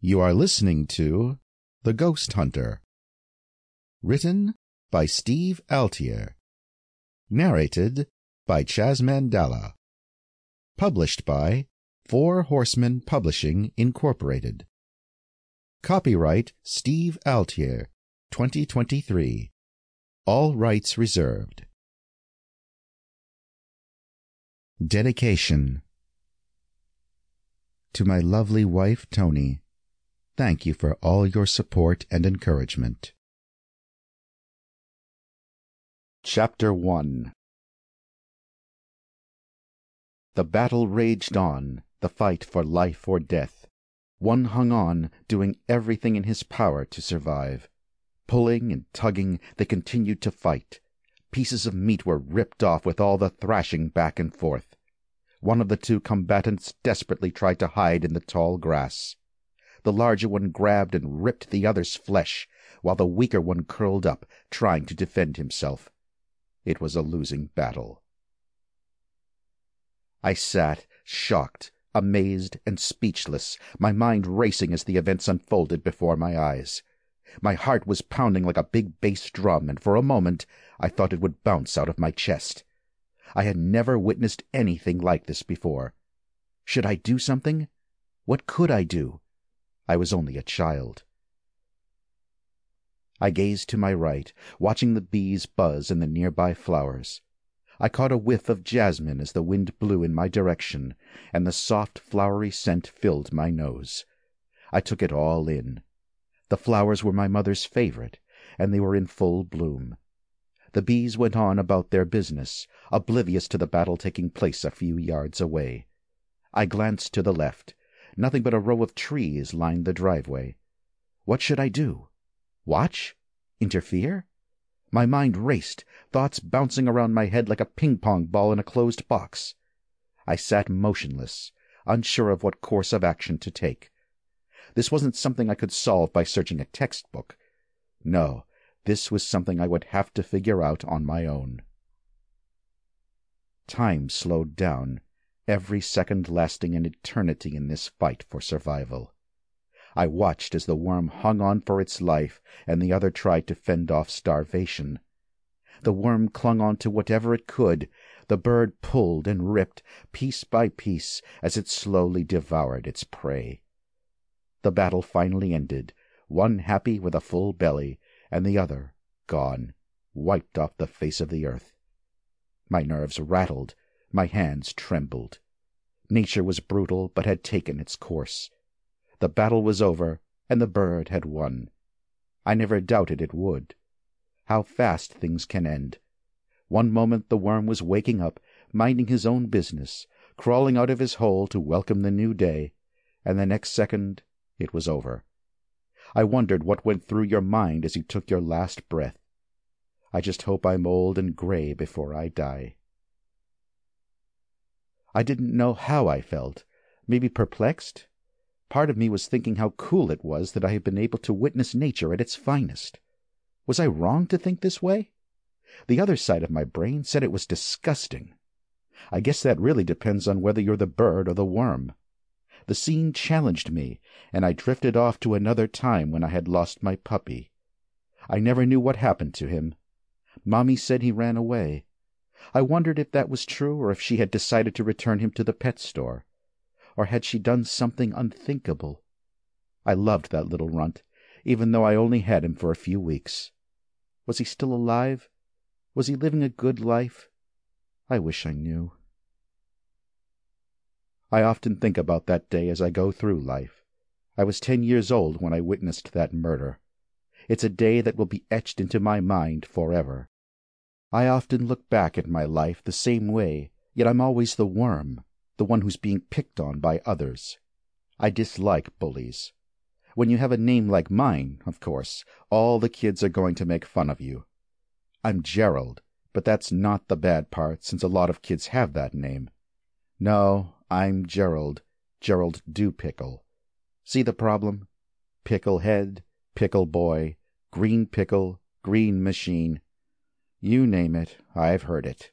You are listening to The Ghost Hunter. Written by Steve Altier. Narrated by Chas Mandela. Published by Four Horsemen Publishing, Incorporated. Copyright Steve Altier, 2023. All rights reserved. Dedication. To my lovely wife, Toni, thank you for all your support and encouragement. Chapter 1. The battle raged on, the fight for life or death. One hung on, doing everything in his power to survive. Pulling and tugging, they continued to fight. Pieces of meat were ripped off with all the thrashing back and forth. One of the two combatants desperately tried to hide in the tall grass. The larger one grabbed and ripped the other's flesh, while the weaker one curled up, trying to defend himself. It was a losing battle. I sat, shocked, amazed, and speechless, my mind racing as the events unfolded before my eyes. My heart was pounding like a big bass drum, and for a moment I thought it would bounce out of my chest. I had never witnessed anything like this before. Should I do something? What could I do? I was only a child. I gazed to my right, watching the bees buzz in the nearby flowers. I caught a whiff of jasmine as the wind blew in my direction, and the soft, flowery scent filled my nose. I took it all in. The flowers were my mother's favorite, and they were in full bloom. The bees went on about their business, oblivious to the battle taking place a few yards away. I glanced to the left. Nothing but a row of trees lined the driveway. What should I do? Watch? Interfere? My mind raced, thoughts bouncing around my head like a ping-pong ball in a closed box. I sat motionless, unsure of what course of action to take. This wasn't something I could solve by searching a textbook. No, this was something I would have to figure out on my own. Time slowed down, every second lasting an eternity in this fight for survival. I watched as the worm hung on for its life and the other tried to fend off starvation. The worm clung on to whatever it could. The bird pulled and ripped, piece by piece, as it slowly devoured its prey. The battle finally ended, one happy with a full belly, and the other gone, wiped off the face of the earth. My nerves rattled, my hands trembled. Nature was brutal, but had taken its course. The battle was over, and the bird had won. I never doubted it would. How fast things can end. One moment the worm was waking up, minding his own business, crawling out of his hole to welcome the new day, and the next second it was over. I wondered what went through your mind as you took your last breath. I just hope I'm old and gray before I die. I didn't know how I felt, maybe perplexed. Part of me was thinking how cool it was that I had been able to witness nature at its finest. Was I wrong to think this way? The other side of my brain said it was disgusting. I guess that really depends on whether you're the bird or the worm. The scene challenged me, and I drifted off to another time when I had lost my puppy. I never knew what happened to him. Mommy said he ran away. I wondered if that was true, or if she had decided to return him to the pet store. Or had she done something unthinkable? I loved that little runt, even though I only had him for a few weeks. Was he still alive? Was he living a good life? I wish I knew. I often think about that day as I go through life. I was 10 years old when I witnessed that murder. It's a day that will be etched into my mind forever. I often look back at my life the same way, yet I'm always the worm, the one who's being picked on by others. I dislike bullies. When you have a name like mine, of course, all the kids are going to make fun of you. I'm Gerald, but that's not the bad part, since a lot of kids have that name. No, I'm Gerald Dewpickle. See the problem? Pickle head, pickle boy, green pickle, green machine. You name it, I've heard it.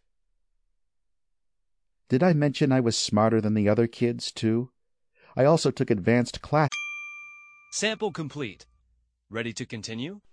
Did I mention I was smarter than the other kids, too? I also took advanced classes. Sample complete. Ready to continue?